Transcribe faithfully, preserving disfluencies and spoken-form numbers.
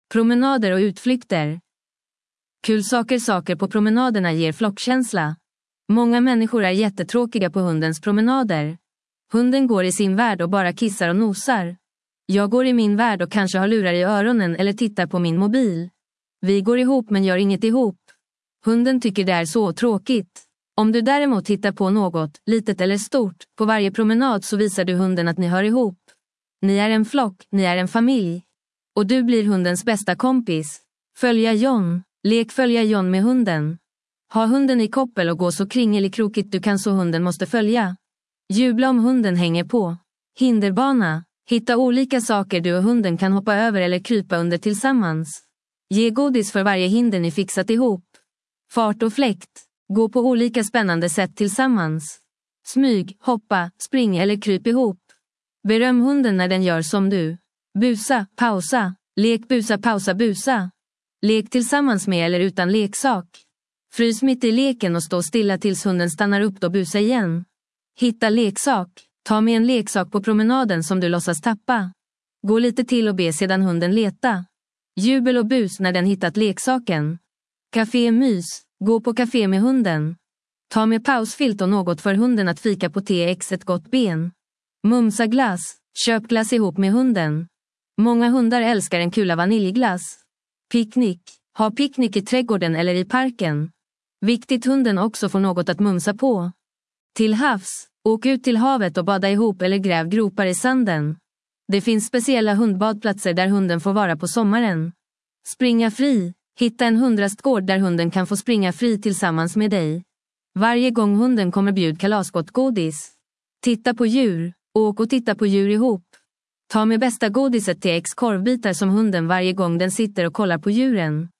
Promenader och utflykter. Kul saker saker på promenaderna ger flockkänsla. Många människor är jättetråkiga på hundens promenader. Hunden går i sin värld och bara kissar och nosar. Jag går i min värld och kanske har lurar i öronen eller tittar på min mobil. Vi går ihop men gör inget ihop. Hunden tycker det är så tråkigt. Om du däremot hittar på något, litet eller stort, på varje promenad så visar du hunden att ni hör ihop. Ni är en flock, ni är en familj. Och du blir hundens bästa kompis. Följa John. Lek följa John med hunden. Ha hunden i koppel och gå så kringelikrokigt du kan så hunden måste följa. Jubla om hunden hänger på. Hinderbana. Hitta olika saker du och hunden kan hoppa över eller krypa under tillsammans. Ge godis för varje hinder ni fixat ihop. Fart och fläkt. Gå på olika spännande sätt tillsammans. Smyg, hoppa, spring eller kryp ihop. Beröm hunden när den gör som du. Busa, pausa. Lek, busa, pausa, busa. Lek tillsammans med eller utan leksak. Frys mitt i leken och stå stilla tills hunden stannar upp och busa igen. Hitta leksak. Ta med en leksak på promenaden som du låtsas tappa. Gå lite till och be sedan hunden leta. Jubel och bus när den hittat leksaken. Café mys. Gå på café med hunden. Ta med pausfilt och något för hunden att fika på T X ett gott ben. Mumsa glass. Köp glass ihop med hunden. Många hundar älskar en kula vaniljglass. Picknick. Ha picknick i trädgården eller i parken. Viktigt hunden också får något att mumsa på. Till havs. Åk ut till havet och bada ihop eller gräv gropar i sanden. Det finns speciella hundbadplatser där hunden får vara på sommaren. Springa fri. Hitta en hundrastgård där hunden kan få springa fri tillsammans med dig. Varje gång hunden kommer bjud kalasgott godis. Titta på djur. Åk och titta på djur ihop. Ta med bästa godiset till X korvbitar som hunden varje gång den sitter och kollar på djuren.